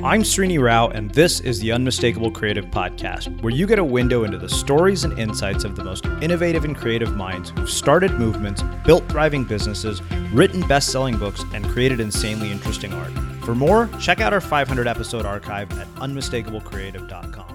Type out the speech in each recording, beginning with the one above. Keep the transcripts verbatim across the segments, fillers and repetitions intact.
I'm Srini Rao, and this is the Unmistakable Creative Podcast, where you get a window into the stories and insights of the most innovative and creative minds who've started movements, built thriving businesses, written best-selling books, and created insanely interesting art. For more, check out our five hundred episode archive at unmistakable creative dot com.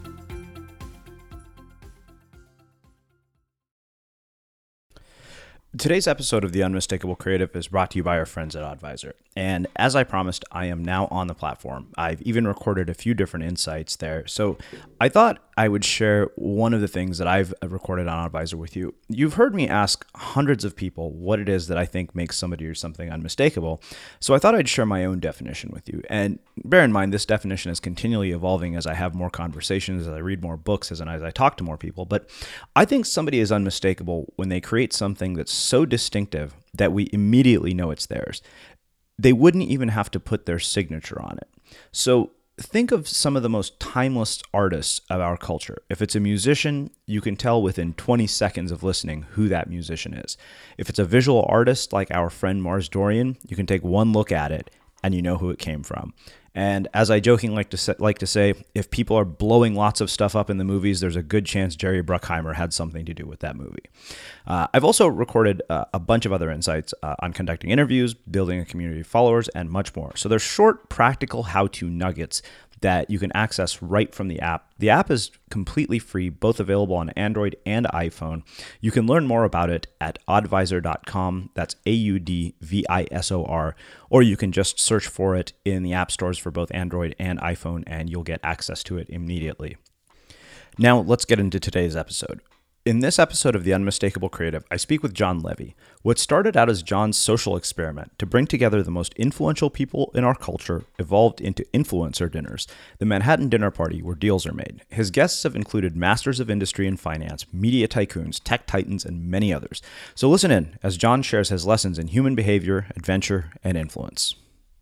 Today's episode of The Unmistakable Creative is brought to you by our friends at Oddvisor. And as I promised, I am now on the platform. I've even recorded a few different insights there. So I thought I would share one of the things that I've recorded on Oddvisor with you. You've heard me ask hundreds of people what it is that I think makes somebody or something unmistakable. So I thought I'd share my own definition with you. And bear in mind, this definition is continually evolving as I have more conversations, as I read more books, as, and as I talk to more people. But I think somebody is unmistakable when they create something that's so distinctive that we immediately know it's theirs. They wouldn't even have to put their signature on it. So think of some of the most timeless artists of our culture. If it's a musician, you can tell within twenty seconds of listening who that musician is. If it's a visual artist like our friend Mars Dorian, you can take one look at it and you know who it came from. And as I jokingly like to say, like to say, if people are blowing lots of stuff up in the movies, there's a good chance Jerry Bruckheimer had something to do with that movie. Uh, I've also recorded uh, a bunch of other insights uh, on conducting interviews, building a community of followers, and much more. So they're short, practical how-to nuggets that you can access right from the app. The app is completely free, both available on Android and iPhone. You can learn more about it at oddvisor dot com. That's A U D V I S O R. Or you can just search for it in the app stores for both Android and iPhone, and you'll get access to it immediately. Now, let's get into today's episode. In this episode of The Unmistakable Creative, I speak with John Levy. What started out as John's social experiment to bring together the most influential people in our culture evolved into influencer dinners, the Manhattan Dinner Party where deals are made. His guests have included masters of industry and finance, media tycoons, tech titans, and many others. So listen in as John shares his lessons in human behavior, adventure, and influence.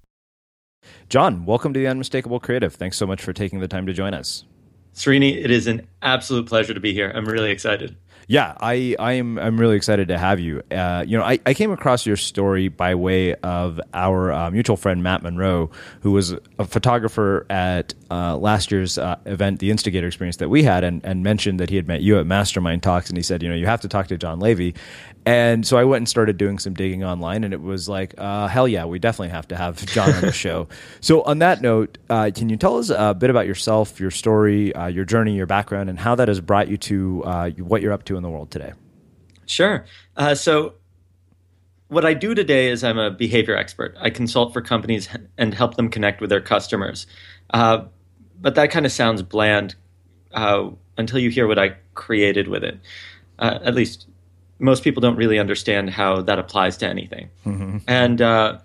John, welcome to The Unmistakable Creative. Thanks so much for taking the time to join us. Srini, it is an absolute pleasure to be here. I'm really excited. Yeah, I, I am. I'm really excited to have you. Uh, you know, I, I came across your story by way of our uh, mutual friend Matt Monroe, who was a photographer at uh, last year's uh, event, the Instigator Experience that we had, and, and mentioned that he had met you at Mastermind Talks, and he said, you know, you have to talk to John Levy. And so I went and started doing some digging online, and it was like, uh, hell yeah, we definitely have to have John on the show. So on that note, uh, can you tell us a bit about yourself, your story, uh, your journey, your background, and how that has brought you to uh, what you're up to in the world today? Sure. Uh, so what I do today is I'm a behavior expert. I consult for companies and help them connect with their customers. Uh, but that kind of sounds bland uh, until you hear what I created with it. Uh, at least most people don't really understand how that applies to anything. Mm-hmm. And uh,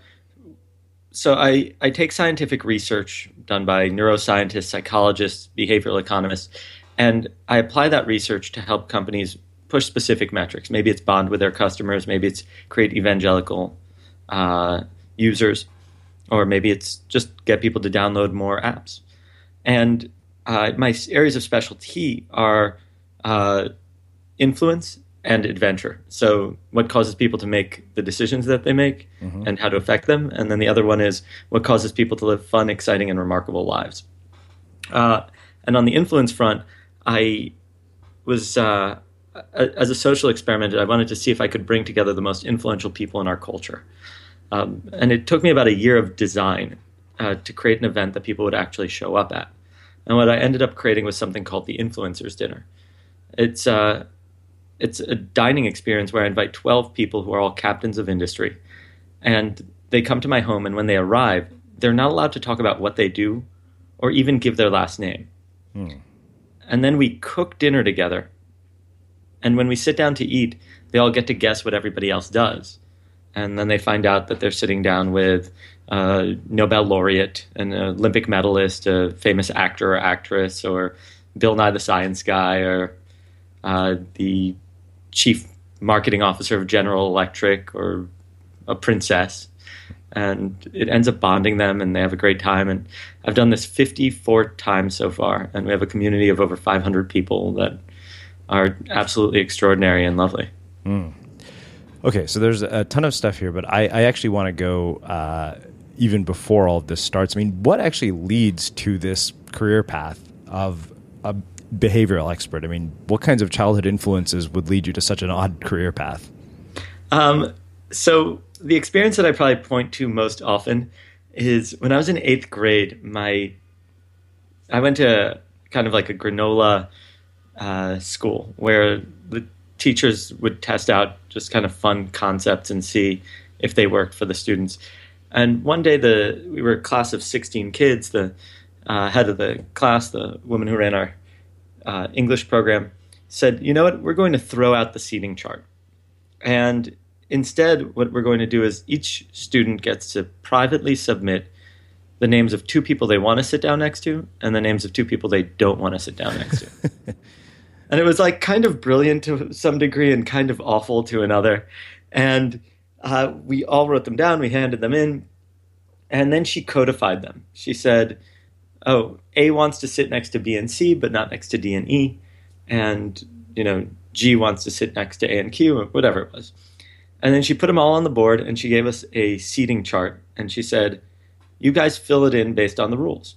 so I, I take scientific research done by neuroscientists, psychologists, behavioral economists, and I apply that research to help companies push specific metrics. Maybe it's bond with their customers, maybe it's create evangelical uh, users, or maybe it's just get people to download more apps. And uh, my areas of specialty are uh, influence and adventure. So what causes people to make the decisions that they make, mm-hmm. and how to affect them. And then the other one is what causes people to live fun, exciting, and remarkable lives. Uh, and on the influence front, I was, uh, as a social experiment, I wanted to see if I could bring together the most influential people in our culture. Um, and it took me about a year of design uh, to create an event that people would actually show up at. And what I ended up creating was something called the Influencers Dinner. It's uh, It's a dining experience where I invite twelve people who are all captains of industry. And they come to my home, and when they arrive, they're not allowed to talk about what they do or even give their last name. Hmm. And then we cook dinner together. And when we sit down to eat, they all get to guess what everybody else does. And then they find out that they're sitting down with a Nobel laureate, an Olympic medalist, a famous actor or actress, or Bill Nye the Science Guy, or uh, the chief marketing officer of General Electric, or a princess. And it ends up bonding them, and they have a great time. And I've done this fifty-four times so far, and we have a community of over five hundred people that are absolutely extraordinary and lovely. Mm. Okay, so there's a ton of stuff here, but I, I actually want to go uh, even before all of this starts. I mean, what actually leads to this career path of a behavioral expert? I mean, what kinds of childhood influences would lead you to such an odd career path? Um, so the experience that I probably point to most often is when I was in eighth grade, my I went to kind of like a granola uh, school where the teachers would test out just kind of fun concepts and see if they worked for the students. And one day, the we were a class of sixteen kids. The uh, head of the class, the woman who ran our uh, English program, said, "You know what? We're going to throw out the seating chart. And instead, what we're going to do is each student gets to privately submit the names of two people they want to sit down next to and the names of two people they don't want to sit down next to." And it was like kind of brilliant to some degree and kind of awful to another. And uh, we all wrote them down. We handed them in. And then she codified them. She said, oh, A wants to sit next to B and C, but not next to D and E. And, you know, G wants to sit next to A and Q, or whatever it was. And then she put them all on the board and she gave us a seating chart. And she said, you guys fill it in based on the rules.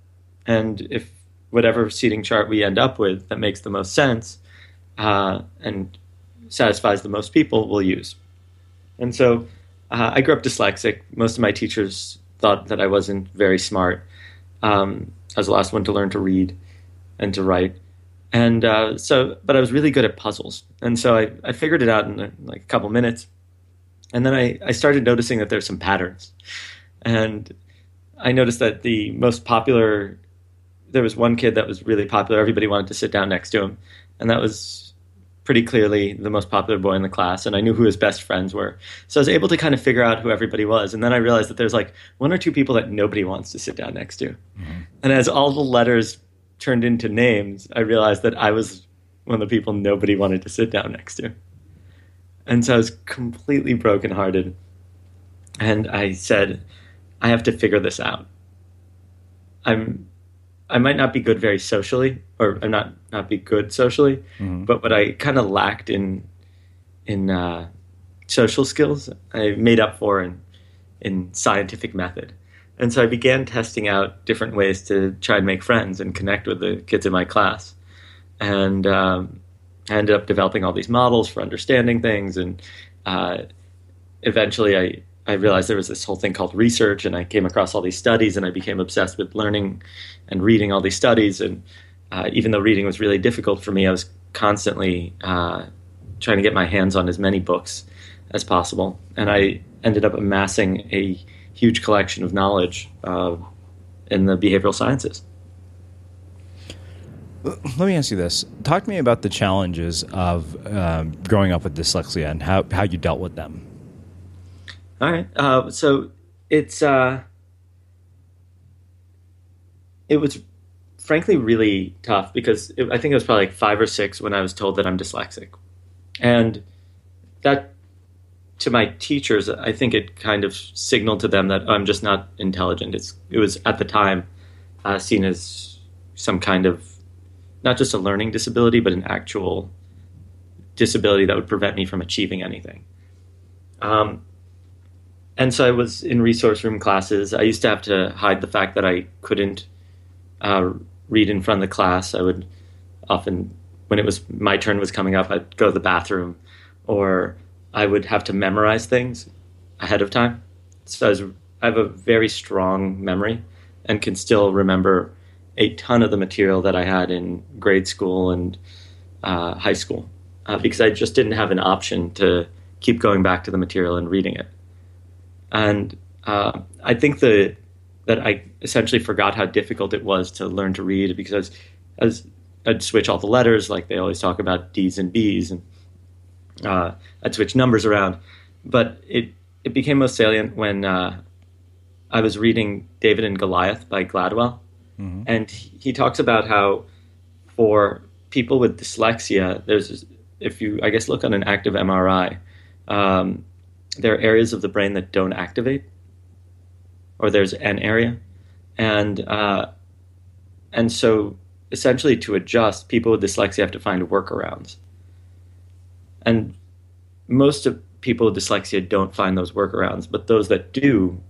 And if whatever seating chart we end up with that makes the most sense uh, and satisfies the most people, we'll use. And so uh, I grew up dyslexic. Most of my teachers thought that I wasn't very smart. Um, I was the last one to learn to read and to write. And uh, so, but I was really good at puzzles. And so I, I figured it out in a, like a couple minutes. And then I, I started noticing that there's some patterns. And I noticed that the most popular, there was one kid that was really popular. Everybody wanted to sit down next to him. And that was pretty clearly the most popular boy in the class. And I knew who his best friends were. So I was able to kind of figure out who everybody was. And then I realized that there's like one or two people that nobody wants to sit down next to. Mm-hmm. And as all the letters turned into names, I realized that I was one of the people nobody wanted to sit down next to. And so I was completely brokenhearted. And I said, I have to figure this out. I'm, I might not be good very socially, or I'm not not be good socially, mm-hmm. but what I kind of lacked in in uh, social skills, I made up for in in scientific method. And so I began testing out different ways to try and make friends and connect with the kids in my class. And um, I ended up developing all these models for understanding things. And uh, eventually I, I realized there was this whole thing called research, and I came across all these studies, and I became obsessed with learning and reading all these studies. And uh, even though reading was really difficult for me, I was constantly uh, trying to get my hands on as many books as possible. And I ended up amassing a huge collection of knowledge uh, in the behavioral sciences. Let me ask you this. Talk to me about the challenges of um, growing up with dyslexia and how, how you dealt with them. All right. Uh, so it's uh, it was frankly really tough because it, I think it was probably like five or six when I was told that I'm dyslexic. And that, to my teachers, I think it kind of signaled to them that I'm just not intelligent. It's, it was at the time uh, seen as some kind of, not just a learning disability, but an actual disability that would prevent me from achieving anything. Um, and so I was in resource room classes. I used to have to hide the fact that I couldn't uh, read in front of the class. I would often, when it was my turn was coming up, I'd go to the bathroom, or I would have to memorize things ahead of time. So I, was, I have a very strong memory and can still remember a ton of the material that I had in grade school and uh, high school uh, because I just didn't have an option to keep going back to the material and reading it. And uh, I think the, that I essentially forgot how difficult it was to learn to read because as I'd switch all the letters, like they always talk about D's and B's, and uh, I'd switch numbers around. But it, it became most salient when uh, I was reading David and Goliath by Gladwell. Mm-hmm. And he talks about how for people with dyslexia, there's, if you, I guess, look on an active M R I, um, there are areas of the brain that don't activate, or there's an area. And, uh, and so essentially to adjust, people with dyslexia have to find workarounds. And most of people with dyslexia don't find those workarounds, but those that do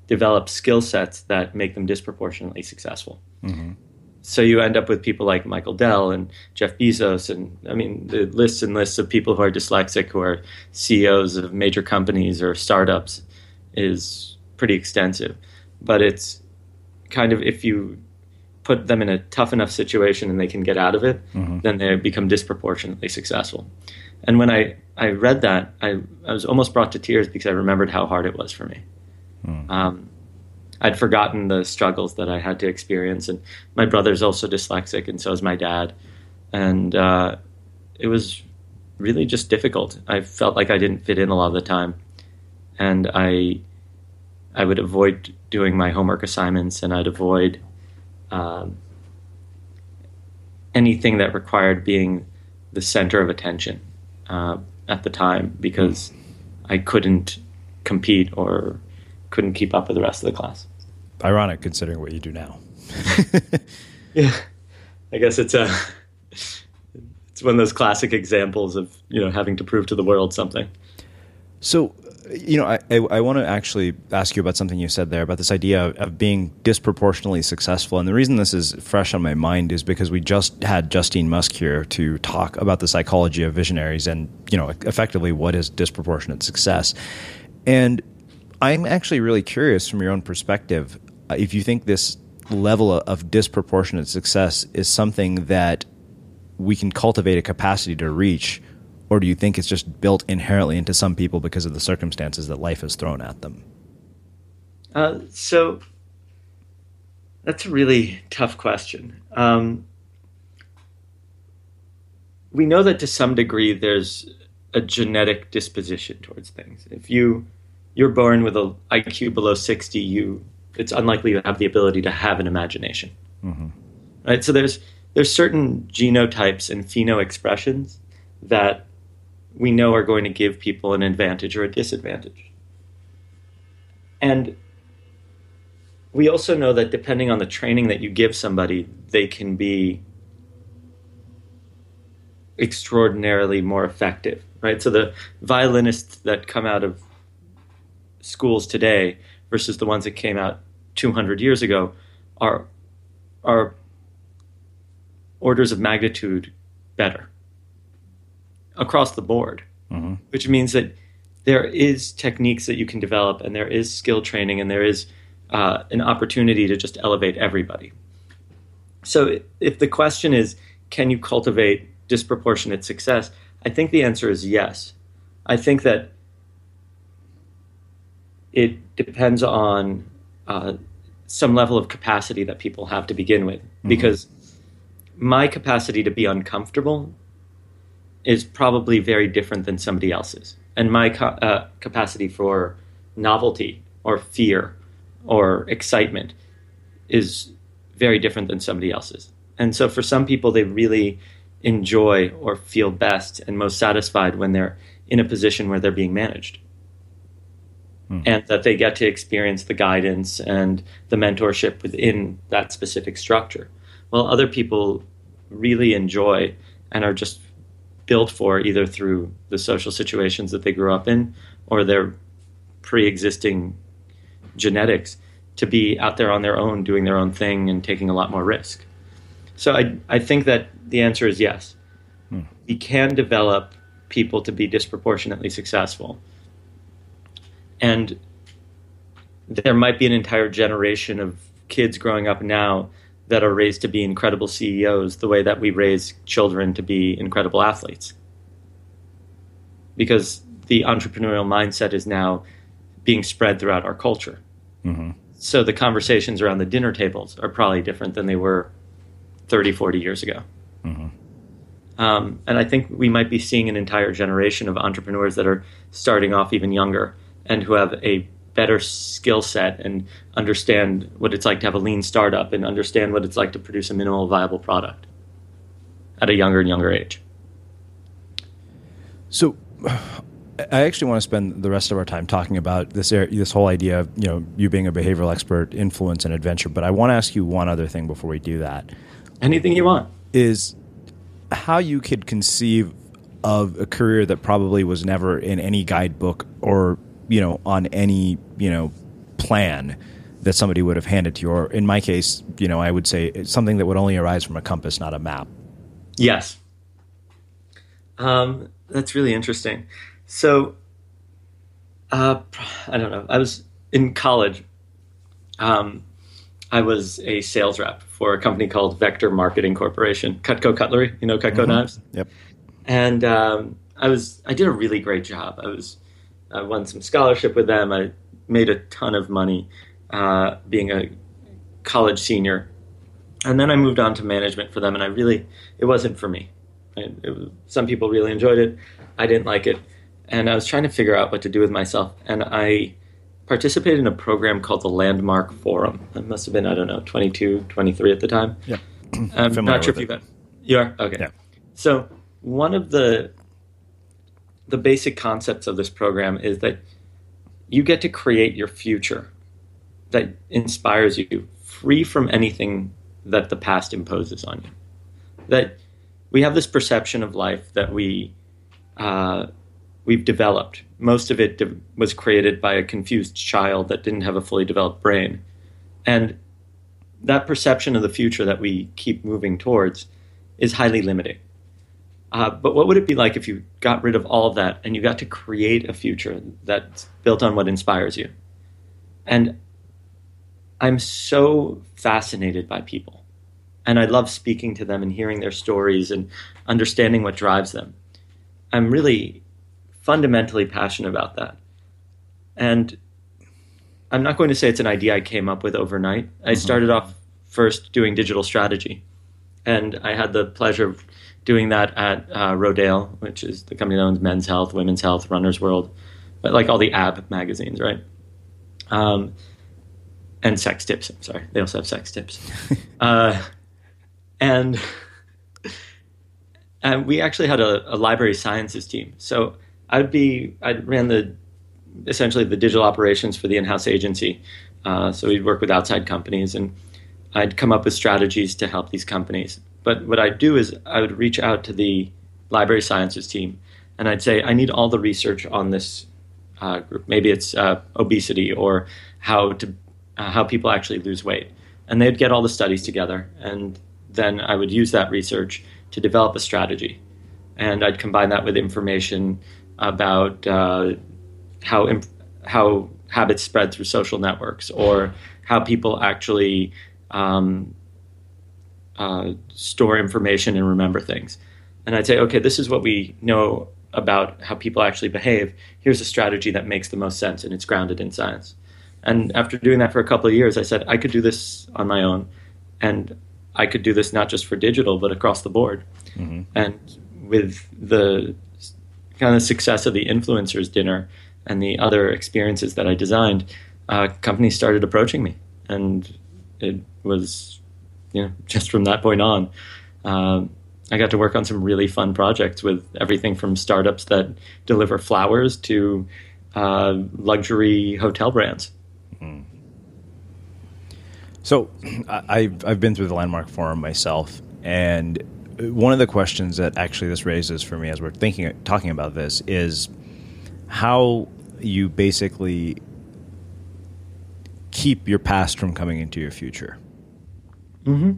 develop skill sets that make them disproportionately successful. Mm-hmm. So you end up with people like Michael Dell and Jeff Bezos, and I mean, the lists and lists of people who are dyslexic, who are C E Os of major companies or startups, is pretty extensive. But it's kind of, if you put them in a tough enough situation and they can get out of it, mm-hmm. then they become disproportionately successful. And when I, I read that, I, I was almost brought to tears because I remembered how hard it was for me. Mm. Um, I'd forgotten the struggles that I had to experience. And my brother's also dyslexic, and so is my dad. And uh, it was really just difficult. I felt like I didn't fit in a lot of the time. And I I would avoid doing my homework assignments, and I'd avoid um, anything that required being the center of attention uh, at the time, because I couldn't compete or couldn't keep up with the rest of the class. Ironic, considering what you do now. Yeah, I guess it's a it's one of those classic examples of, you know, having to prove to the world something. So, you know, I I, I want to actually ask you about something you said there about this idea of, of being disproportionately successful. And the reason this is fresh on my mind is because we just had Justine Musk here to talk about the psychology of visionaries and, you know, effectively what is disproportionate success. And I'm actually really curious from your own perspective, uh, if you think this level of disproportionate success is something that we can cultivate a capacity to reach, or do you think it's just built inherently into some people because of the circumstances that life has thrown at them? Uh, so that's a really tough question. Um, we know that to some degree there's a genetic disposition towards things. If you you're born with an I Q below sixty, you it's unlikely you have the ability to have an imagination. Mm-hmm. Right? So there's there's certain genotypes and pheno expressions that we know are going to give people an advantage or a disadvantage. And we also know that depending on the training that you give somebody, they can be extraordinarily more effective, right? So the violinists that come out of schools today versus the ones that came out two hundred years ago are are orders of magnitude better across the board, mm-hmm. which means that there is techniques that you can develop, and there is skill training, and there is uh, an opportunity to just elevate everybody. So if the question is, can you cultivate disproportionate success? I think the answer is yes. I think that it depends on uh, some level of capacity that people have to begin with, mm-hmm. because my capacity to be uncomfortable is probably very different than somebody else's. And my ca- uh, capacity for novelty or fear or excitement is very different than somebody else's. And so for some people, they really enjoy or feel best and most satisfied when they're in a position where they're being managed. Hmm. And that they get to experience the guidance and the mentorship within that specific structure. While other people really enjoy and are just built for, either through the social situations that they grew up in or their pre-existing genetics, to be out there on their own, doing their own thing and taking a lot more risk. So I, I think that the answer is yes. Hmm. We can develop people to be disproportionately successful. And there might be an entire generation of kids growing up now that are raised to be incredible C E Os the way that we raise children to be incredible athletes. Because the entrepreneurial mindset is now being spread throughout our culture. Mm-hmm. So the conversations around the dinner tables are probably different than they were thirty, forty years ago. Mm-hmm. Um, and I think we might be seeing an entire generation of entrepreneurs that are starting off even younger and who have a better skill set and understand what it's like to have a lean startup and understand what it's like to produce a minimal viable product at a younger and younger age. So I actually want to spend the rest of our time talking about this this whole idea of, you know, you being a behavioral expert, influence, and adventure. But I want to ask you one other thing before we do that. Anything you want. Is how you could conceive of a career that probably was never in any guidebook or, you know, on any, you know, plan that somebody would have handed to you, or in my case, you know, I would say it's something that would only arise from a compass, not a map. Yes. Um, that's really interesting. So, uh, I don't know. I was in college. Um, I was a sales rep for a company called Vector Marketing Corporation, Cutco Cutlery, you know, Cutco mm-hmm. knives. Yep. And um, I was, I did a really great job. I was, I won some scholarship with them. I made a ton of money uh, being a college senior. And then I moved on to management for them, and I really, it wasn't for me. It, it was, some people really enjoyed it. I didn't like it. And I was trying to figure out what to do with myself. And I participated in a program called the Landmark Forum. I must have been, I don't know, twenty-two, twenty-three at the time. Yeah. I'm Familiar not sure if it. you've been. You are? Okay. Yeah. So one of the the basic concepts of this program is that you get to create your future that inspires you, free from anything that the past imposes on you. That we have this perception of life that we uh, we've developed. Most of it de- was created by a confused child that didn't have a fully developed brain, and that perception of the future that we keep moving towards is highly limiting. Uh, but what would it be like if you got rid of all of that and you got to create a future that's built on what inspires you? And I'm so fascinated by people. And I love speaking to them and hearing their stories and understanding what drives them. I'm really fundamentally passionate about that. And I'm not going to say it's an idea I came up with overnight. I mm-hmm. started off first doing digital strategy. And I had the pleasure of doing that at uh, Rodale, which is the company that owns Men's Health, Women's Health, Runner's World, but like all the A B magazines, right? Um, and Sex Tips. I'm sorry, they also have Sex Tips. uh, and and we actually had a, a library sciences team. So I'd be I ran the essentially the digital operations for the in-house agency. Uh, so we'd work with outside companies, and I'd come up with strategies to help these companies. But what I'd do is I would reach out to the library sciences team, and I'd say, I need all the research on this uh, group. Maybe it's uh, obesity or how to uh, how people actually lose weight. And they'd get all the studies together, and then I would use that research to develop a strategy. And I'd combine that with information about uh, how imp- how habits spread through social networks, or how people actually um, uh, store information and remember things. And I'd say, okay, this is what we know about how people actually behave. Here's a strategy that makes the most sense, and it's grounded in science. And after doing that for a couple of years, I said, I could do this on my own, and I could do this not just for digital, but across the board. Mm-hmm. And with the kind of success of the influencers dinner and the other experiences that I designed, uh, companies started approaching me. And it was, you know, just from that point on, um, I got to work on some really fun projects with everything from startups that deliver flowers to uh, luxury hotel brands. Mm. So I've, I've been through the Landmark Forum myself, and one of the questions that actually this raises for me as we're thinking, talking about this, is how you basically keep your past from coming into your future. Mm-hmm.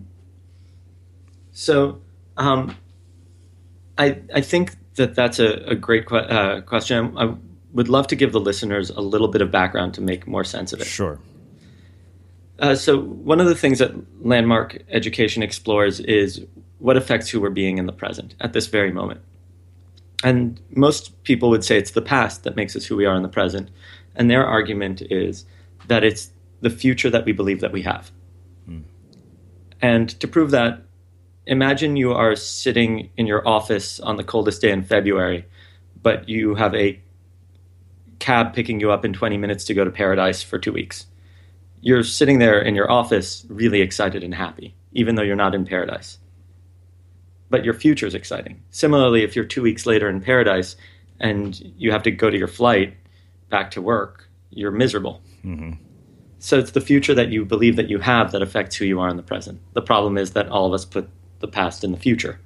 So um, I I think that that's a, a great que- uh, question. I would love to give the listeners a little bit of background to make more sense of it. Sure. Uh, so one of the things that Landmark Education explores is what affects who we're being in the present at this very moment. And most people would say it's the past that makes us who we are in the present. And their argument is that it's the future that we believe that we have. Hmm. And to prove that, imagine you are sitting in your office on the coldest day in February, but you have a cab picking you up in twenty minutes to go to paradise for two weeks. You're sitting there in your office really excited and happy, even though you're not in paradise. But your future is exciting. Similarly, if you're two weeks later in paradise and you have to go to your flight back to work, you're miserable. Mm-hmm. So it's the future that you believe that you have that affects who you are in the present. The problem is that all of us put the past in the future.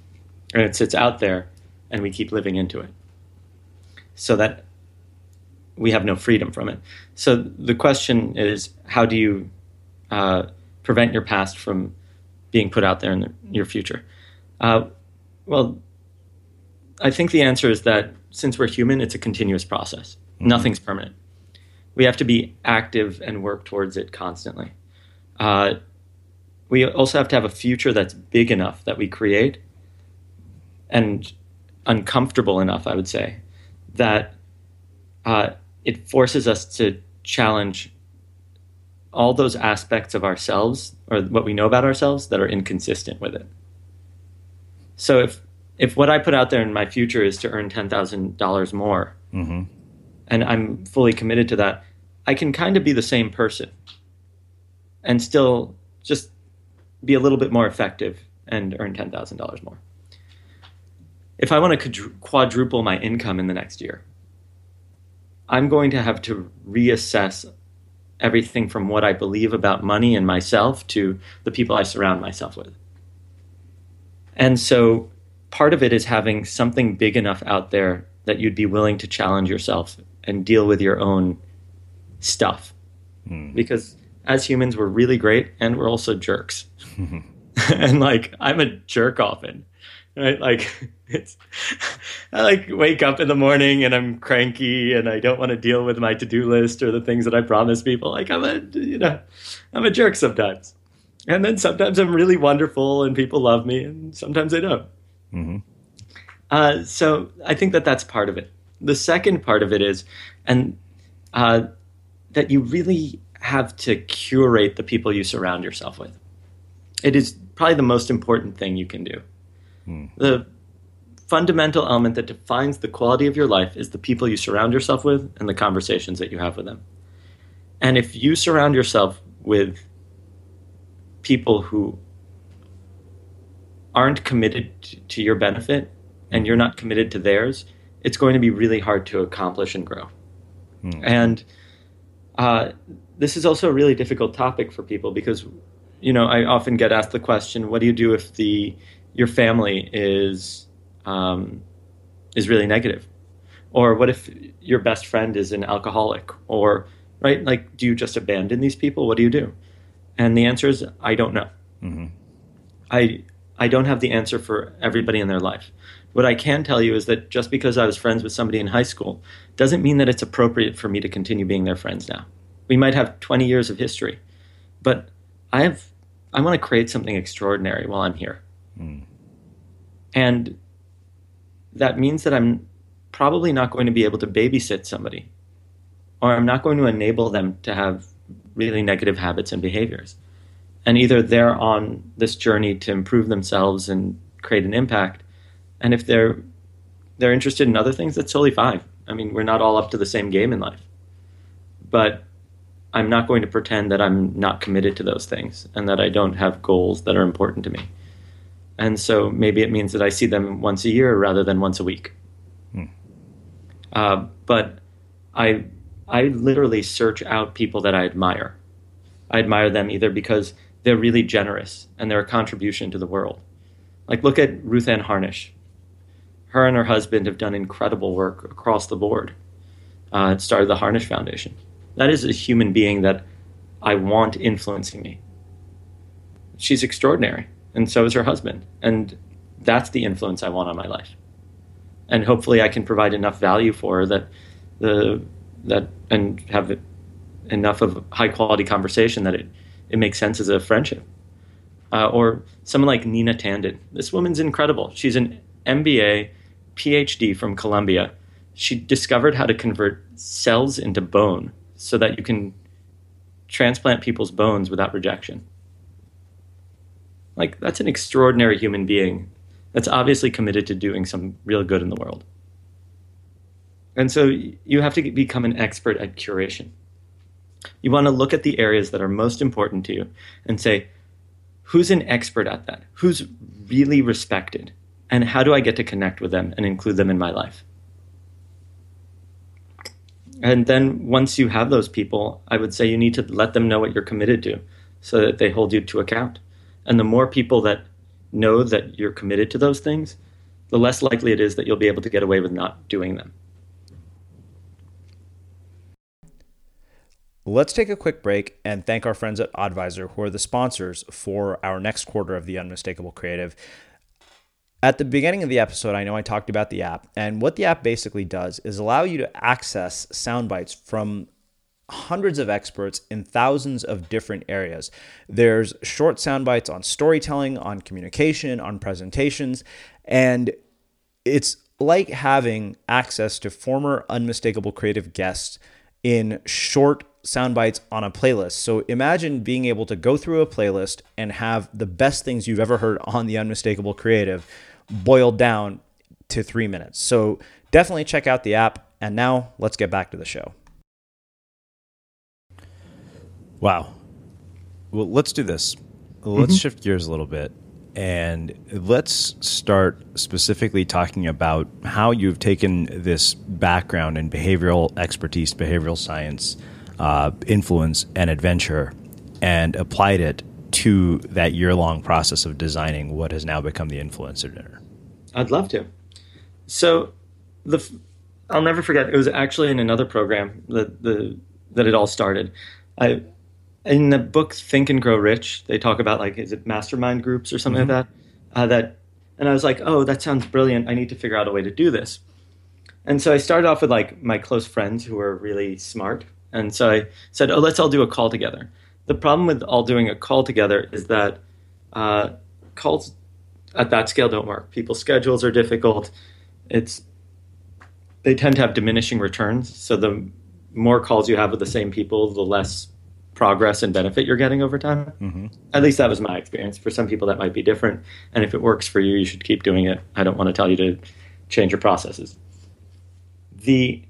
And it sits out there, and we keep living into it. So that we have no freedom from it. So the question is, how do you uh, prevent your past from being put out there in the, your future? Uh, well, I think the answer is that since we're human, it's a continuous process. Mm-hmm. Nothing's permanent. We have to be active and work towards it constantly. Uh, we also have to have a future that's big enough that we create and uncomfortable enough, I would say, that uh, it forces us to challenge all those aspects of ourselves or what we know about ourselves that are inconsistent with it. So if if what I put out there in my future is to earn ten thousand dollars more, mm-hmm. and I'm fully committed to that, I can kind of be the same person and still just be a little bit more effective and earn ten thousand dollars more. If I want to quadruple my income in the next year, I'm going to have to reassess everything from what I believe about money and myself to the people I surround myself with. And so part of it is having something big enough out there that you'd be willing to challenge yourself and deal with your own stuff. Mm. Because as humans, we're really great and we're also jerks. And like, I'm a jerk often, right? Like, it's, I like wake up in the morning and I'm cranky and I don't want to deal with my to-do list or the things that I promise people. Like, I'm a, you know, I'm a jerk sometimes. And then sometimes I'm really wonderful and people love me and sometimes they don't. Mm-hmm. Uh, so I think that that's part of it. The second part of it is, and uh, that you really have to curate the people you surround yourself with. It is probably the most important thing you can do. Mm. The fundamental element that defines the quality of your life is the people you surround yourself with and the conversations that you have with them. And if you surround yourself with people who aren't committed to your benefit and you're not committed to theirs, it's going to be really hard to accomplish and grow. Mm. And uh, this is also a really difficult topic for people because, you know, I often get asked the question, what do you do if the your family is um, is really negative? Or what if your best friend is an alcoholic? Or, right, like, do you just abandon these people? What do you do? And the answer is, I don't know. Mm-hmm. I I don't have the answer for everybody in their life. What I can tell you is that just because I was friends with somebody in high school doesn't mean that it's appropriate for me to continue being their friends now. We might have twenty years of history, but I have I want to create something extraordinary while I'm here. Mm. And that means that I'm probably not going to be able to babysit somebody, or I'm not going to enable them to have really negative habits and behaviors. And either they're on this journey to improve themselves and create an impact, and if they're they're interested in other things, that's totally fine. I mean, we're not all up to the same game in life. But I'm not going to pretend that I'm not committed to those things and that I don't have goals that are important to me. And so maybe it means that I see them once a year rather than once a week. Hmm. Uh, but I I literally search out people that I admire. I admire them either because they're really generous and they're a contribution to the world. Like, look at Ruth Ann Harnish. Her and her husband have done incredible work across the board. Uh, started the Harnish Foundation. That is a human being that I want influencing me. She's extraordinary, and so is her husband. And that's the influence I want on my life. And hopefully I can provide enough value for her that the that and have enough of high quality conversation that it, it makes sense as a friendship. Uh, or someone like Nina Tandon. This woman's incredible. She's an M B A, P H D from Columbia. She discovered how to convert cells into bone so that you can transplant people's bones without rejection. Like, that's an extraordinary human being that's obviously committed to doing some real good in the world. And so you have to become an expert at curation. You want to look at the areas that are most important to you and say, who's an expert at that? Who's really respected? And how do I get to connect with them and include them in my life? And then once you have those people, I would say you need to let them know what you're committed to so that they hold you to account. And the more people that know that you're committed to those things, the less likely it is that you'll be able to get away with not doing them. Let's take a quick break and thank our friends at Advisor, who are the sponsors for our next quarter of the Unmistakable Creative. At the beginning of the episode, I know I talked about the app, and what the app basically does is allow you to access sound bites from hundreds of experts in thousands of different areas. There's short sound bites on storytelling, on communication, on presentations, and it's like having access to former Unmistakable Creative guests in short sound bites on a playlist. So imagine being able to go through a playlist and have the best things you've ever heard on the Unmistakable Creative boiled down to three minutes. So definitely check out the app. And now let's get back to the show. Wow. Well, let's do this. Let's mm-hmm. shift gears a little bit. And let's start specifically talking about how you've taken this background in behavioral expertise, behavioral science, uh, influence, and adventure, and applied it to that year-long process of designing what has now become the Influencer Dinner. I'd love to. So the I'll never forget, it was actually in another program that the that it all started. I In the book Think and Grow Rich, they talk about, like, is it mastermind groups or something mm-hmm. like that? Uh, that, and I was like, oh, that sounds brilliant. I need to figure out a way to do this. And so I started off with, like, my close friends who were really smart. And so I said, oh, let's all do a call together. The problem with all doing a call together is that uh, calls at that scale don't work. People's schedules are difficult. It's they tend to have diminishing returns. So the more calls you have with the same people, the less progress and benefit you're getting over time. Mm-hmm. At least that was my experience. For some people that might be different. And if it works for you, you should keep doing it. I don't want to tell you to change your processes. The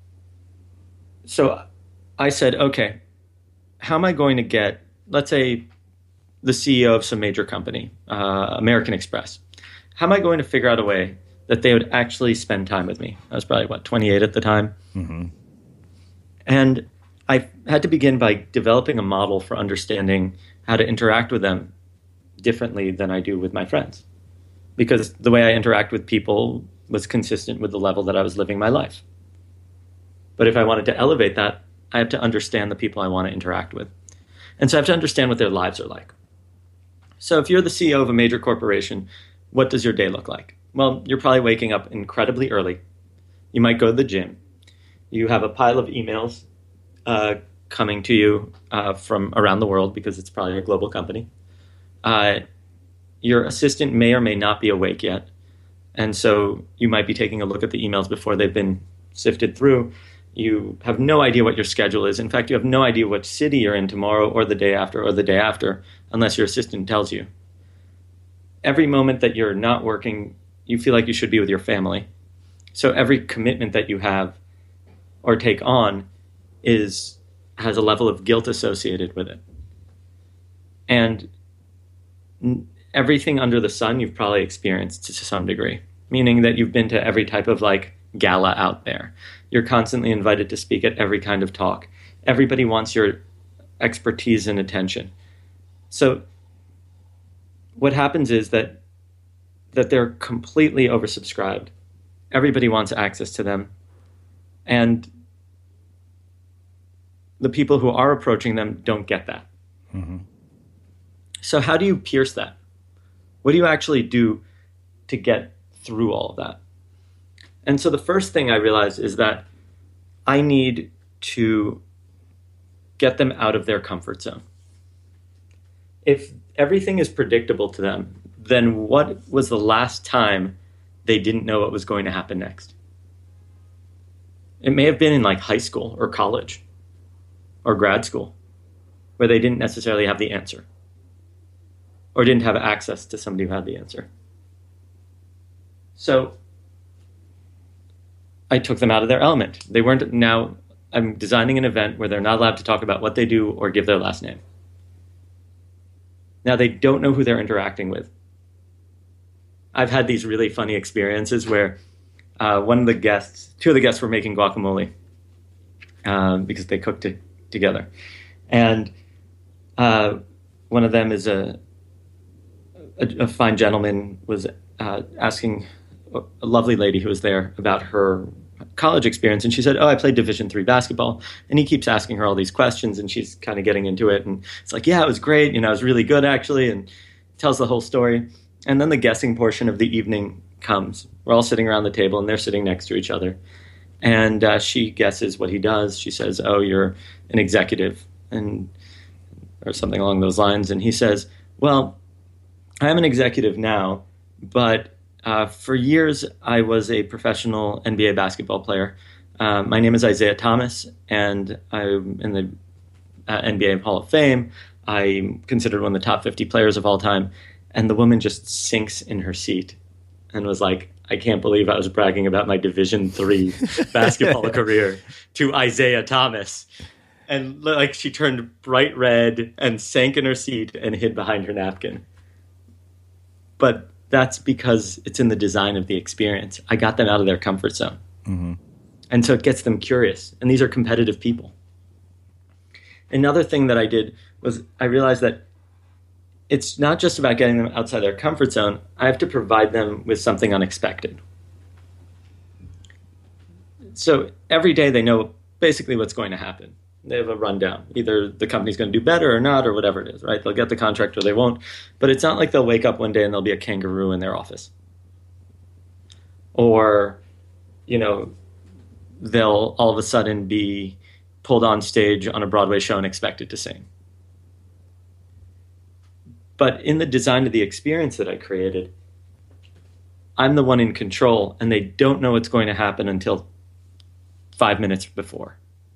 So I said, okay, how am I going to get, let's say, the C E O of some major company, uh, American Express. How am I going to figure out a way that they would actually spend time with me? I was probably, what, twenty-eight at the time? Mm-hmm. And I had to begin by developing a model for understanding how to interact with them differently than I do with my friends. Because the way I interact with people was consistent with the level that I was living my life. But if I wanted to elevate that, I have to understand the people I want to interact with. And so I have to understand what their lives are like. So if you're the C E O of a major corporation, what does your day look like? Well, you're probably waking up incredibly early. You might go to the gym. You have a pile of emails uh, coming to you uh, from around the world because it's probably a global company. Uh, your assistant may or may not be awake yet. And so you might be taking a look at the emails before they've been sifted through. You have no idea what your schedule is. In fact, you have no idea what city you're in tomorrow or the day after or the day after, unless your assistant tells you. Every moment that you're not working, you feel like you should be with your family. So every commitment that you have or take on is has a level of guilt associated with it. And everything under the sun you've probably experienced to some degree, meaning that you've been to every type of, like, gala out there. You're constantly invited to speak at every kind of talk. Everybody wants your expertise and attention. So what happens is that that they're completely oversubscribed. Everybody wants access to them. And the people who are approaching them don't get that. Mm-hmm. So how do you pierce that? What do you actually do to get through all of that? And so the first thing I realized is that I need to get them out of their comfort zone. If everything is predictable to them, then what was the last time they didn't know what was going to happen next? It may have been in, like, high school or college or grad school, where they didn't necessarily have the answer or didn't have access to somebody who had the answer. So I took them out of their element. They weren't now, I'm designing an event where they're not allowed to talk about what they do or give their last name. Now they don't know who they're interacting with. I've had these really funny experiences where uh, one of the guests, two of the guests were making guacamole um, because they cooked it together. And uh, one of them is a, a, a fine gentleman was uh, asking a lovely lady who was there about her college experience. And she said, oh, I played Division three basketball. And he keeps asking her all these questions, and she's kind of getting into it. And it's like, yeah, it was great. You know, I was really good, actually, and tells the whole story. And then the guessing portion of the evening comes. We're all sitting around the table, and they're sitting next to each other. And uh, she guesses what he does. She says, oh, you're an executive, and or something along those lines. And he says, well, I'm an executive now, but uh, for years I was a professional N B A basketball player. Uh, my name is Isaiah Thomas, and I'm in the uh, N B A Hall of Fame. I'm considered one of the top fifty players of all time. And the woman just sinks in her seat and was like, I can't believe I was bragging about my Division three basketball career to Isaiah Thomas. And like she turned bright red and sank in her seat and hid behind her napkin. But that's because it's in the design of the experience. I got them out of their comfort zone. Mm-hmm. And so it gets them curious. And these are competitive people. Another thing that I did was I realized that it's not just about getting them outside their comfort zone. I have to provide them with something unexpected. So every day they know basically what's going to happen. They have a rundown. Either the company's going to do better or not, or whatever it is, right? They'll get the contract or they won't. But it's not like they'll wake up one day and there'll be a kangaroo in their office. Or, you know, they'll all of a sudden be pulled on stage on a Broadway show and expected to sing. But in the design of the experience that I created, I'm the one in control, and they don't know what's going to happen until five minutes before.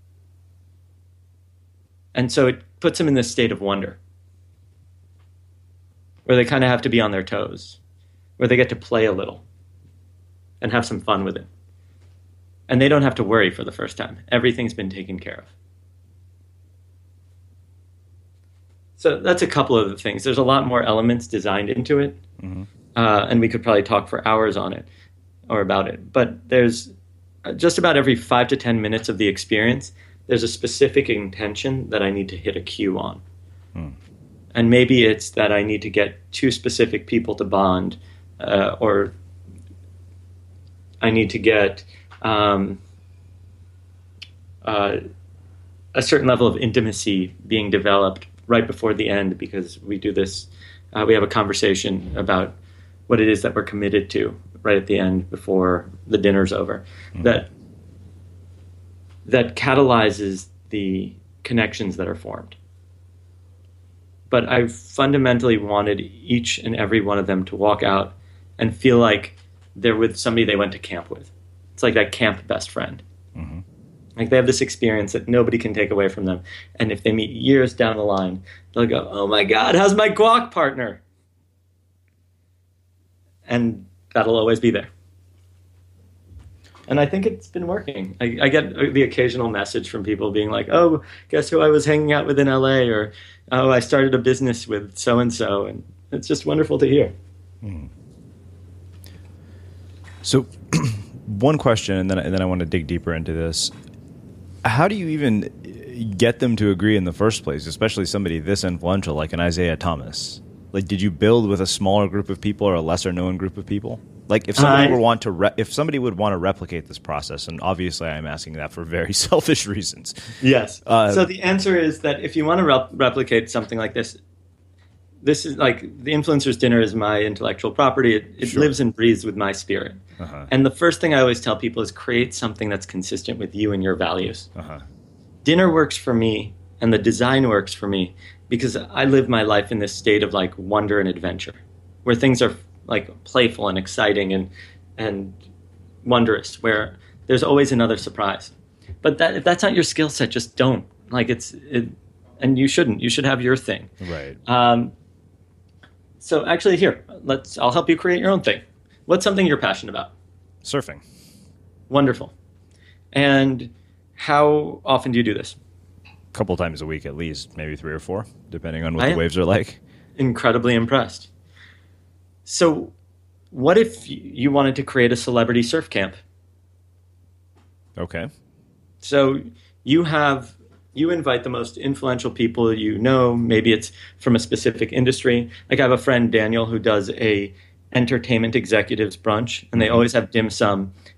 And so it puts them in this state of wonder, where they kind of have to be on their toes, where they get to play a little and have some fun with it. And they don't have to worry for the first time. Everything's been taken care of. So that's a couple of the things. There's a lot more elements designed into it, mm-hmm. uh, and we could probably talk for hours on it or about it. But there's just about every five to ten minutes of the experience, there's a specific intention that I need to hit a cue on. Hmm. And maybe it's that I need to get two specific people to bond, uh, or I need to get um, uh, a certain level of intimacy being developed right before the end, because we do this, uh, we have a conversation about what it is that we're committed to right at the end before the dinner's over. Hmm. That that catalyzes the connections that are formed. But I fundamentally wanted each and every one of them to walk out and feel like they're with somebody they went to camp with. It's like that camp best friend. Mm-hmm. Like they have this experience that nobody can take away from them. And if they meet years down the line, they'll go, oh my God, how's my guac partner? And that'll always be there. And I think it's been working. I, I get the occasional message from people being like, oh, guess who I was hanging out with in L A? Or, oh, I started a business with so-and-so. And it's just wonderful to hear. Hmm. So one question, and then, and then I want to dig deeper into this. How do you even get them to agree in the first place, especially somebody this influential like an Isaiah Thomas? Like, did you build with a smaller group of people or a lesser known group of people? Like, if somebody uh, would want to, re- if somebody would want to replicate this process, and obviously I'm asking that for very selfish reasons. Yes. Uh, so the answer is that if you want to rep- replicate something like this, this is like the Influencer's Dinner is my intellectual property. It, it sure. lives and breathes with my spirit. Uh-huh. And the first thing I always tell people is create something that's consistent with you and your values. Uh-huh. Dinner works for me, and the design works for me because I live my life in this state of like wonder and adventure, where things are like playful and exciting and and wondrous, where there's always another surprise. But that if that's not your skill set, just don't. Like it's it, and you shouldn't. You should have your thing. Right. Um, so actually, here, let's. I'll help you create your own thing. What's something you're passionate about? Surfing. Wonderful. And how often do you do this? A couple times a week at least, maybe three or four, depending on what I the waves are like. Incredibly impressed. So what if you wanted to create a celebrity surf camp? Okay. So you have, you invite the most influential people you know. Maybe it's from a specific industry. Like I have a friend, Daniel, who does a entertainment executives brunch, and they always have dim sum,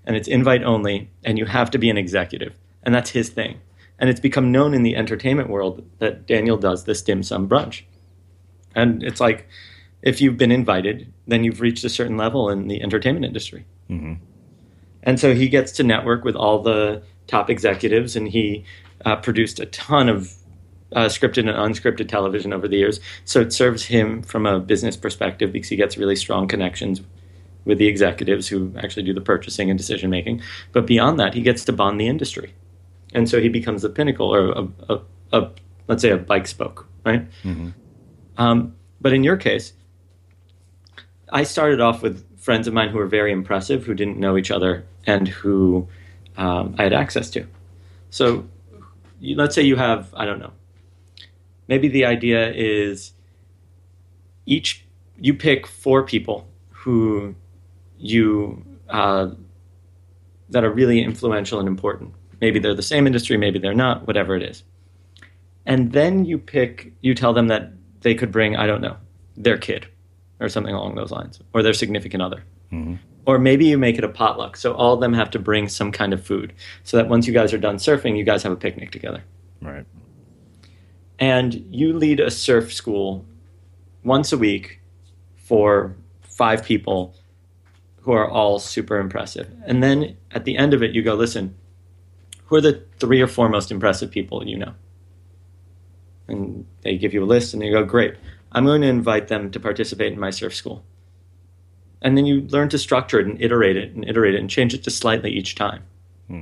and it's invite only, and you have to be an executive. And that's his thing. And it's become known in the entertainment world that Daniel does this dim sum brunch. And it's like, if you've been invited, then you've reached a certain level in the entertainment industry. Mm-hmm. And so he gets to network with all the top executives, and he uh, produced a ton of uh, scripted and unscripted television over the years. So it serves him from a business perspective because he gets really strong connections with the executives who actually do the purchasing and decision making. But beyond that, he gets to bond the industry. And so he becomes the pinnacle, or a, a, a let's say a bike spoke, right? Mm-hmm. Um, but in your case, I started off with friends of mine who were very impressive, who didn't know each other, and who um, I had access to. So you, let's say you have, I don't know, maybe the idea is each, you pick four people who you, uh, that are really influential and important. Maybe they're the same industry, maybe they're not, whatever it is. And then you pick, you tell them that they could bring, I don't know, their kid or something along those lines, or their significant other. Mm-hmm. Or maybe you make it a potluck, so all of them have to bring some kind of food, so that once you guys are done surfing, you guys have a picnic together. Right. And you lead a surf school once a week for five people who are all super impressive. And then at the end of it, you go, listen, who are the three or four most impressive people you know? And they give you a list, and you go, great, I'm going to invite them to participate in my surf school. And then you learn to structure it and iterate it and iterate it and change it just slightly each time. Hmm.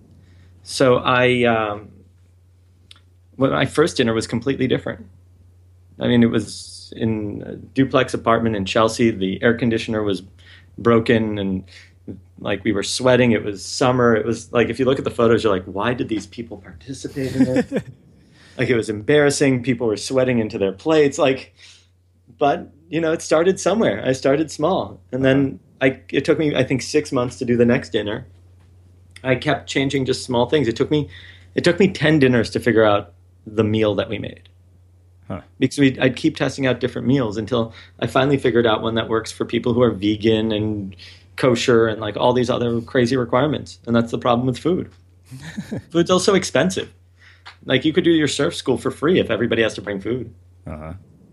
So I, um, well, my first dinner was completely different. I mean, it was in a duplex apartment in Chelsea. The air conditioner was broken, and like we were sweating. It was summer. It was like, if you look at the photos, you're like, why did these people participate in it? Like, it was embarrassing. People were sweating into their plates. Like, but you know, it started somewhere. I started small, and then I. It took me, I think, six months to do the next dinner. I kept changing just small things. It took me, it took me ten dinners to figure out the meal that we made. Huh. Because we, I'd keep testing out different meals until I finally figured out one that works for people who are vegan and kosher and like all these other crazy requirements. And that's the problem with food. Food's also expensive. Like, you could do your surf school for free if everybody has to bring food. Uh-huh.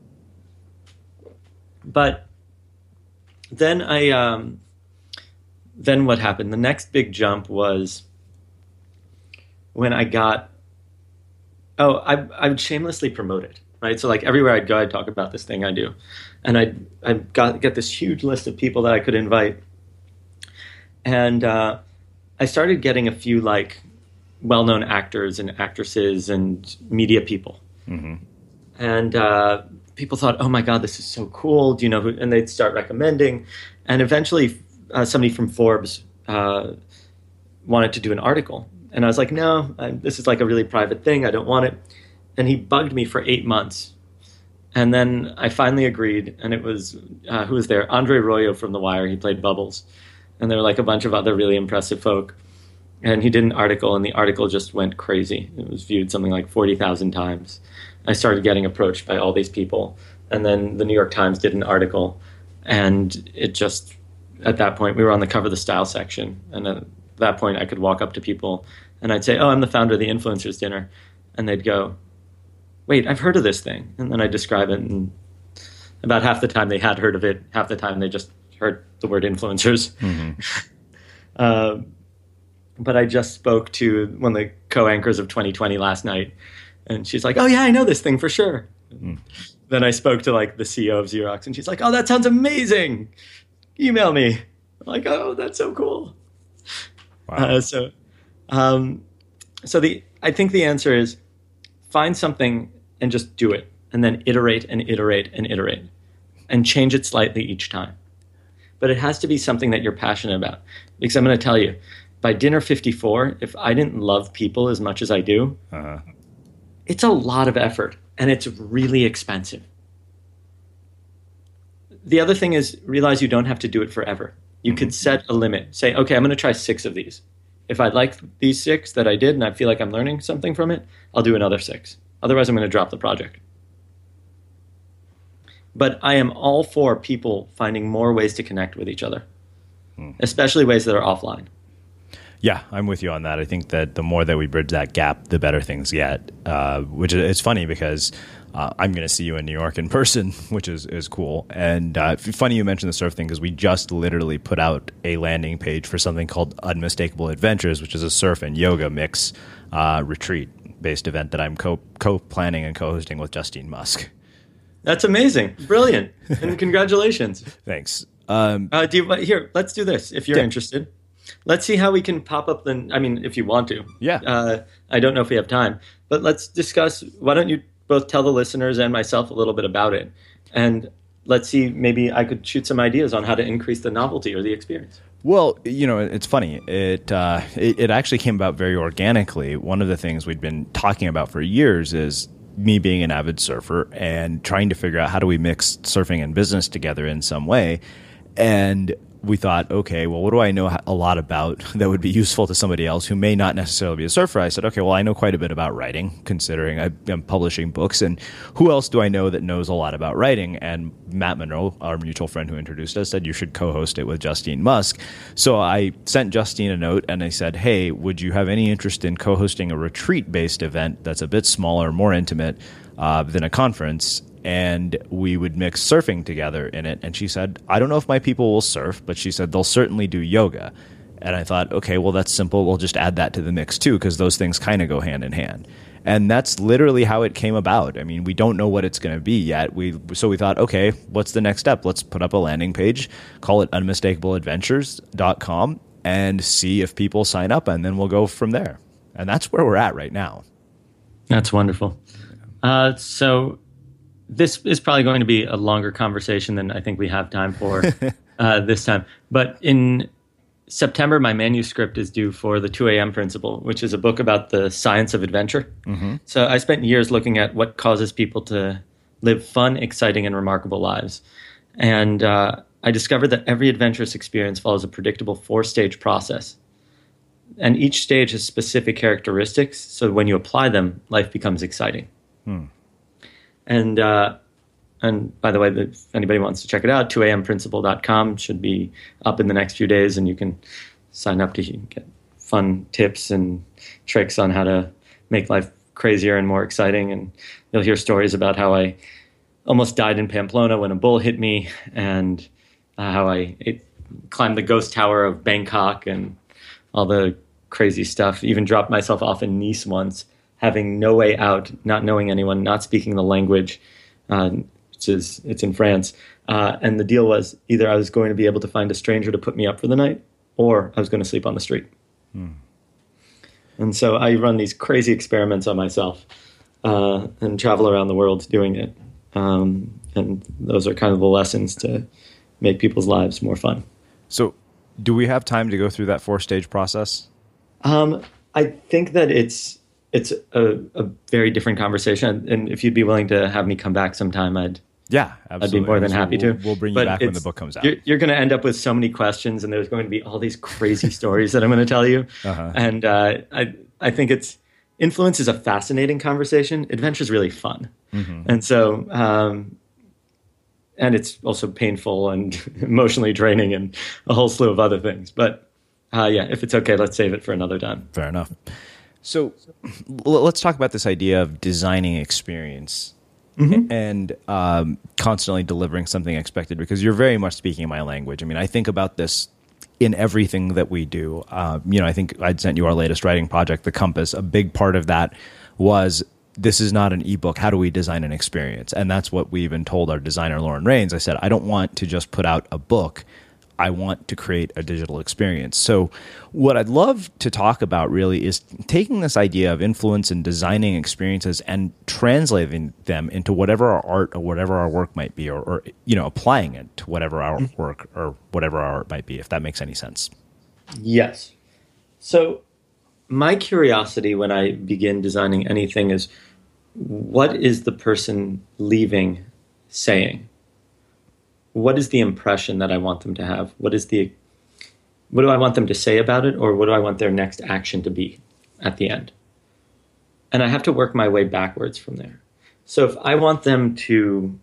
But then I, um, then what happened? The next big jump was when I got, oh, I, I would shamelessly promote it, right? So like everywhere I'd go, I'd talk about this thing I do. And I'd, I'd got, get this huge list of people that I could invite. And uh, I started getting a few like well-known actors and actresses and media people. Mm-hmm. And uh, people thought, oh my God, this is so cool. Do you know who? And they'd start recommending. And eventually uh, somebody from Forbes uh, wanted to do an article. And I was like, no, I, this is like a really private thing. I don't want it. And he bugged me for eight months. And then I finally agreed. And it was, uh, who was there? Andre Royo from The Wire. He played Bubbles. And there were like a bunch of other really impressive folk. And he did an article, and the article just went crazy. It was viewed something like forty thousand times. I started getting approached by all these people. And then the New York Times did an article. And it just, at that point, we were on the cover of the style section. And at that point, I could walk up to people, and I'd say, oh, I'm the founder of the Influencers Dinner. And they'd go, wait, I've heard of this thing. And then I'd describe it. And about half the time they had heard of it. Half the time they just heard the word influencers. Mm-hmm. uh, But I just spoke to one of the co-anchors of twenty twenty last night, and she's like, oh yeah, I know this thing for sure. Mm. Then I spoke to like the C E O of Xerox, and she's like, oh, that sounds amazing. Email me. I'm like, oh, that's so cool. Wow. Uh, so, um, so the I think the answer is find something and just do it, and then iterate and iterate and iterate, and change it slightly each time. But it has to be something that you're passionate about, because I'm going to tell you, by dinner fifty-four, if I didn't love people as much as I do, uh-huh. it's a lot of effort, and it's really expensive. The other thing is, realize you don't have to do it forever. You mm-hmm. could set a limit. Say, okay, I'm going to try six of these. If I like these six that I did and I feel like I'm learning something from it, I'll do another six. Otherwise, I'm going to drop the project. But I am all for people finding more ways to connect with each other, mm. especially ways that are offline. Yeah, I'm with you on that. I think that the more that we bridge that gap, the better things get. Uh, which is it's funny because uh, I'm going to see you in New York in person, which is, is cool. And uh, funny you mentioned the surf thing because we just literally put out a landing page for something called Unmistakable Adventures, which is a surf and yoga mix uh, retreat-based event that I'm co co planning and co-hosting with Justine Musk. That's amazing, brilliant, and congratulations. Thanks. Um, uh, do you here? Let's do this if you're yeah. interested. Let's see how we can pop up the. I mean, if you want to. Yeah. Uh, I don't know if we have time, but let's discuss. Why don't you both tell the listeners and myself a little bit about it, and let's see. Maybe I could shoot some ideas on how to increase the novelty or the experience. Well, you know, it's funny. It, uh, it it actually came about very organically. One of the things we'd been talking about for years is me being an avid surfer and trying to figure out how do we mix surfing and business together in some way. And we thought, okay, well, what do I know a lot about that would be useful to somebody else who may not necessarily be a surfer? I said, okay, well, I know quite a bit about writing, considering I'm publishing books. And who else do I know that knows a lot about writing? And Matt Monroe, our mutual friend who introduced us, said you should co-host it with Justine Musk. So I sent Justine a note and I said, hey, would you have any interest in co-hosting a retreat-based event that's a bit smaller, more intimate uh, than a conference? And we would mix surfing together in it. And she said, I don't know if my people will surf, but she said they'll certainly do yoga. And I thought, okay, well, that's simple. We'll just add that to the mix too, because those things kind of go hand in hand. And that's literally how it came about. I mean, we don't know what it's going to be yet. We So we thought, okay, what's the next step? Let's put up a landing page, call it unmistakable adventures dot com, and see if people sign up, and then we'll go from there. And that's where we're at right now. That's wonderful. Uh, so... This is probably going to be a longer conversation than I think we have time for uh, this time. But in September, my manuscript is due for the two a.m. Principle, which is a book about the science of adventure. Mm-hmm. So I spent years looking at what causes people to live fun, exciting, and remarkable lives. And uh, I discovered that every adventurous experience follows a predictable four-stage process. And each stage has specific characteristics, so when you apply them, life becomes exciting. Hmm. And uh, and by the way, if anybody wants to check it out, two a m principle dot com should be up in the next few days, and you can sign up to get fun tips and tricks on how to make life crazier and more exciting. And you'll hear stories about how I almost died in Pamplona when a bull hit me, and uh, how I it, climbed the ghost tower of Bangkok and all the crazy stuff. Even dropped myself off in Nice once, having no way out, not knowing anyone, not speaking the language, uh, which is it's in France. Uh, and the deal was either I was going to be able to find a stranger to put me up for the night, or I was going to sleep on the street. Hmm. And so I run these crazy experiments on myself uh, and travel around the world doing it. Um, and those are kind of the lessons to make people's lives more fun. So do we have time to go through that four-stage process? Um, I think that it's it's a, a very different conversation. And if you'd be willing to have me come back sometime, I'd yeah, absolutely. I'd be more than happy we'll, to. We'll bring you but back when the book comes out. You're, you're going to end up with so many questions, and there's going to be all these crazy stories that I'm going to tell you. Uh-huh. And uh, I I think it's influence is a fascinating conversation. Adventure is really fun, mm-hmm. and so um, and it's also painful and emotionally draining and a whole slew of other things. But uh, yeah, if it's okay, let's save it for another time. Fair enough. So let's talk about this idea of designing experience. Mm-hmm. And um, constantly delivering something expected, because you're very much speaking my language. I mean, I think about this in everything that we do. Uh, you know, I think I'd sent you our latest writing project, The Compass. A big part of that was this is not an ebook. How do we design an experience? And that's what we even told our designer, Lauren Rains. I said, I don't want to just put out a book. I want to create a digital experience. So what I'd love to talk about really is taking this idea of influence and designing experiences and translating them into whatever our art or whatever our work might be, or, or you know, applying it to whatever our work or whatever our art might be, if that makes any sense. Yes. So my curiosity when I begin designing anything is, what is the person leaving saying? What is the impression that I want them to have? What is the, what do I want them to say about it? Or what do I want their next action to be at the end? And I have to work my way backwards from there. So if I want them to,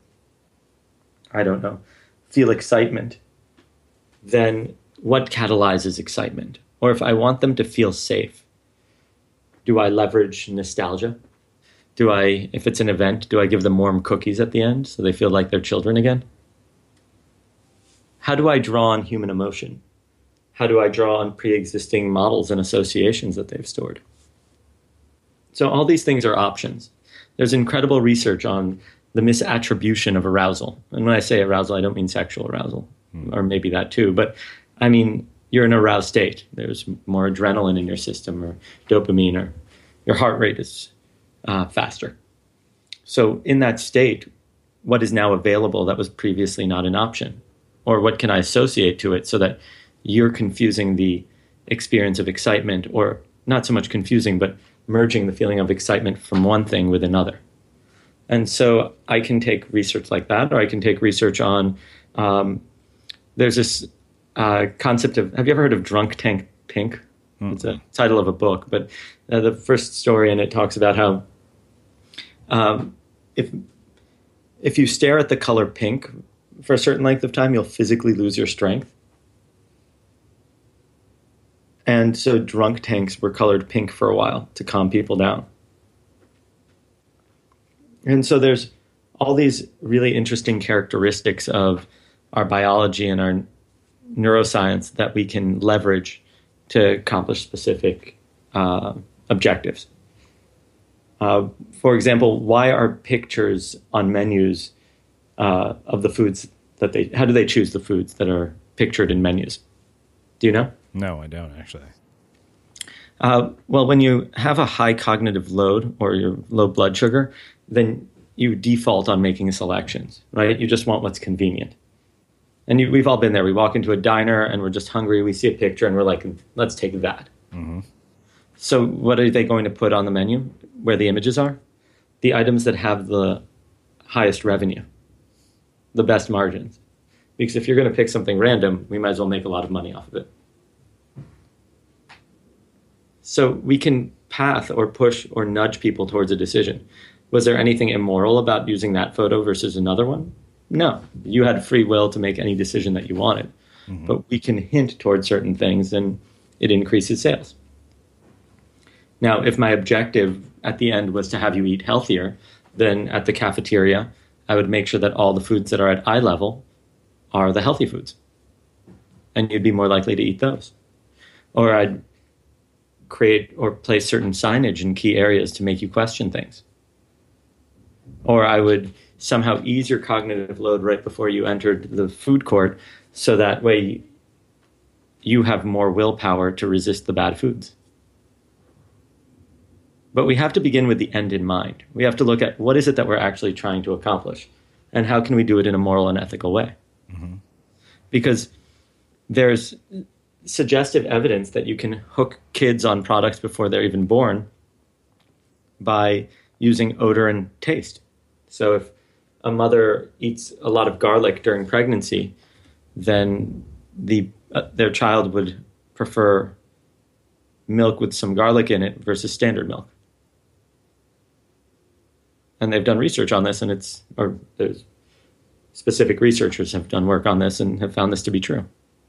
I don't know, feel excitement, then what catalyzes excitement? Or if I want them to feel safe, do I leverage nostalgia? Do I, if it's an event, do I give them warm cookies at the end so they feel like they're children again? How do I draw on human emotion? How do I draw on pre-existing models and associations that they've stored? So all these things are options. There's incredible research on the misattribution of arousal. And when I say arousal, I don't mean sexual arousal, mm. or maybe that too, but I mean, you're in a aroused state. There's more adrenaline in your system, or dopamine, or your heart rate is uh, faster. So in that state, what is now available that was previously not an option? Or what can I associate to it so that you're confusing the experience of excitement, or not so much confusing, but merging the feeling of excitement from one thing with another. And so I can take research like that, or I can take research on, um, there's this uh, concept of, have you ever heard of Drunk Tank Pink? Mm-hmm. It's a title of a book, but uh, the first story in it talks about how um, if if you stare at the color pink for a certain length of time, you'll physically lose your strength. And so drunk tanks were colored pink for a while to calm people down. And so there's all these really interesting characteristics of our biology and our neuroscience that we can leverage to accomplish specific uh, objectives. Uh, for example, why are pictures on menus uh, of the foods that they, how do they choose the foods that are pictured in menus? Do you know? No, I don't actually. Uh, well, when you have a high cognitive load or your low blood sugar, then you default on making selections, right? You just want what's convenient. And you, we've all been there. We walk into a diner and we're just hungry. We see a picture and we're like, let's take that. Mm-hmm. So what are they going to put on the menu where the images are? The items that have the highest revenue, the best margins. Because if you're going to pick something random, we might as well make a lot of money off of it. So we can path or push or nudge people towards a decision. Was there anything immoral about using that photo versus another one? No. You had free will to make any decision that you wanted. Mm-hmm. But we can hint towards certain things and it increases sales. Now, if my objective at the end was to have you eat healthier, then at the cafeteria, I would make sure that all the foods that are at eye level are the healthy foods. And you'd be more likely to eat those. Or I'd create or place certain signage in key areas to make you question things. Or I would somehow ease your cognitive load right before you entered the food court, so that way you have more willpower to resist the bad foods. But we have to begin with the end in mind. We have to look at what is it that we're actually trying to accomplish, and how can we do it in a moral and ethical way? Mm-hmm. Because there's suggestive evidence that you can hook kids on products before they're even born by using odor and taste. So if a mother eats a lot of garlic during pregnancy, then the uh, their child would prefer milk with some garlic in it versus standard milk. And they've done research on this, and it's, or there's specific researchers have done work on this and have found this to be true.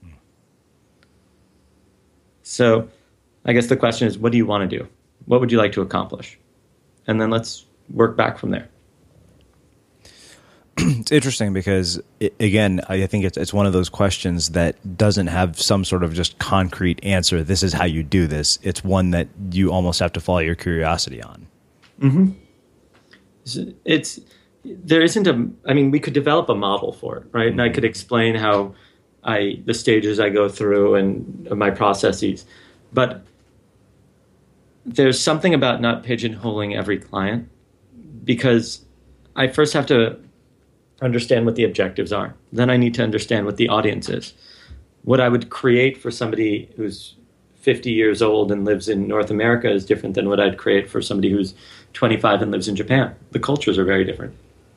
So I guess the question is, what do you want to do? What would you like to accomplish? And then let's work back from there. It's interesting because, it, again, I think it's it's one of those questions that doesn't have some sort of just concrete answer. This is how you do this. It's one that you almost have to follow your curiosity on. Mm-hmm. It's there isn't a. I mean, we could develop a model for it, right? Mm-hmm. And I could explain how I the stages I go through and my processes, but there's something about not pigeonholing every client, because I first have to understand what the objectives are. Then I need to understand what the audience is. What I would create for somebody who's fifty years old and lives in North America is different than what I'd create for somebody who's twenty-five and lives in Japan. The cultures are very different.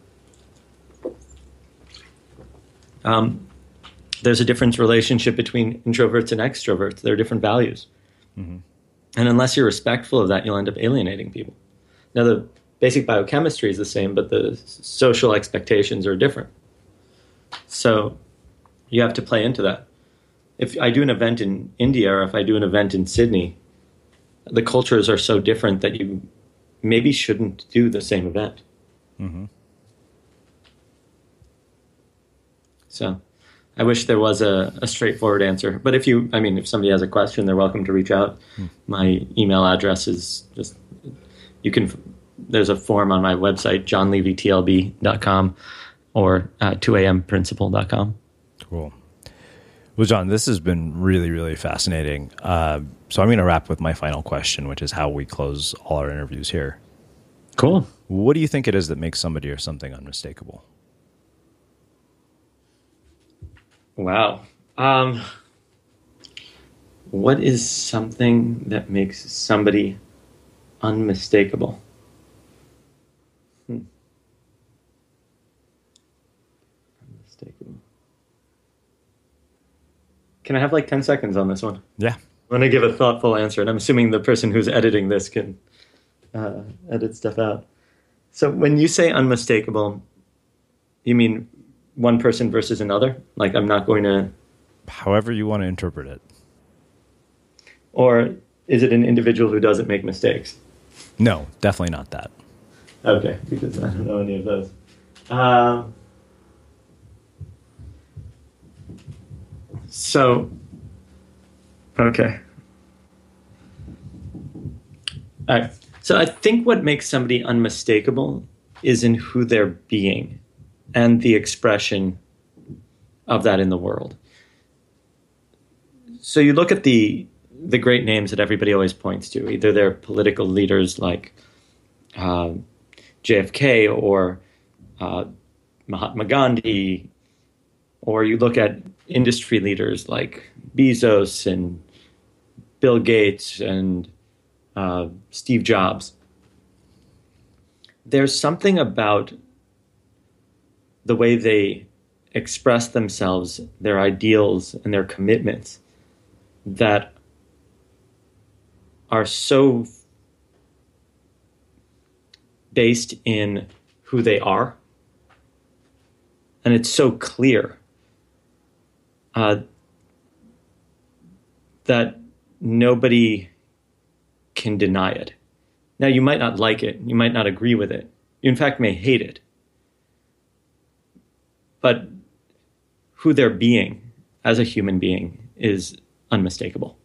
Um, there's a different relationship between introverts and extroverts. There are different values. Mm-hmm. And unless you're respectful of that, you'll end up alienating people. Now, the basic biochemistry is the same, but the social expectations are different. So you have to play into that. if I do an event in India or if I do an event in Sydney, the cultures are so different that you maybe shouldn't do the same event. Mm-hmm. So I wish there was a, a straightforward answer. But if you, I mean, if somebody has a question, they're welcome to reach out. Hmm. My email address is just, you can, there's a form on my website, john levy t l b dot com or uh, two a m principle dot com. Cool. Well, John, this has been really, really fascinating. Uh, so I'm going to wrap with my final question, which is how we close all our interviews here. Cool. What do you think it is that makes somebody or something unmistakable? Wow. Um, what is something that makes somebody unmistakable? Hmm. Unmistakable. Can I have like ten seconds on this one? Yeah. I'm going to give a thoughtful answer, and I'm assuming the person who's editing this can uh, edit stuff out. So when you say unmistakable, you mean one person versus another? Like I'm not going to... However you want to interpret it. Or is it an individual who doesn't make mistakes? No, definitely not that. Okay, because I don't know any of those. Um, so, okay. All right. So I think what makes somebody unmistakable is in who they're being and the expression of that in the world. So you look at the the great names that everybody always points to. Either they're political leaders like uh, J F K or uh, Mahatma Gandhi, or you look at industry leaders like Bezos and Bill Gates and uh, Steve Jobs. There's something about the way they express themselves, their ideals and their commitments that are so based in who they are. And it's so clear uh, that nobody can deny it. Now, you might not like it. You might not agree with it. You, in fact, may hate it. But who they're being as a human being is unmistakable.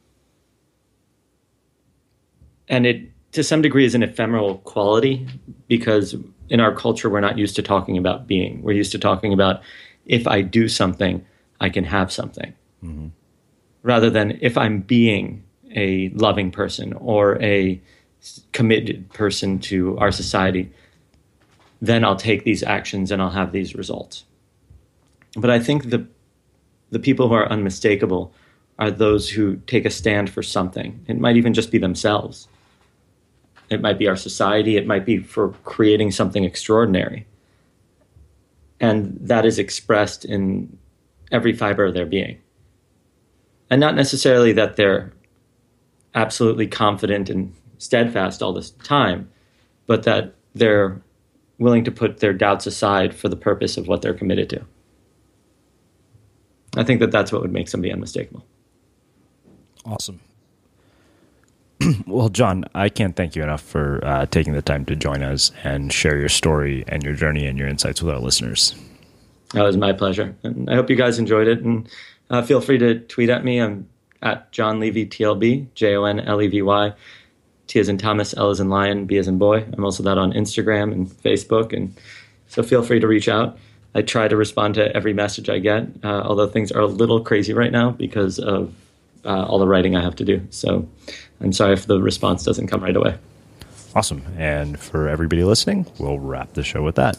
And it, to some degree, is an ephemeral quality because in our culture, we're not used to talking about being. We're used to talking about if I do something, I can have something. Mm-hmm. Rather than if I'm being a loving person or a committed person to our society, then I'll take these actions and I'll have these results. But I think the the people who are unmistakable are those who take a stand for something. It might even just be themselves. It might be our society. It might be for creating something extraordinary. And that is expressed in every fiber of their being. And not necessarily that they're absolutely confident and steadfast all this time, but that they're willing to put their doubts aside for the purpose of what they're committed to. I think that that's what would make somebody unmistakable. Awesome. Well, John, I can't thank you enough for uh, taking the time to join us and share your story and your journey and your insights with our listeners. That was my pleasure. And I hope you guys enjoyed it. And uh, feel free to tweet at me. I'm at John Levy T L B, J O N L E V Y. T as in Thomas, L as in Lion, B as in Boy. I'm also that on Instagram and Facebook. And so feel free to reach out. I try to respond to every message I get, uh, although things are a little crazy right now because of uh, all the writing I have to do. So I'm sorry if the response doesn't come right away. Awesome. And for everybody listening, we'll wrap the show with that.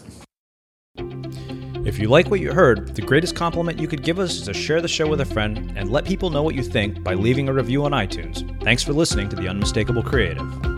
If you like what you heard, the greatest compliment you could give us is to share the show with a friend and let people know what you think by leaving a review on iTunes. Thanks for listening to The Unmistakable Creative.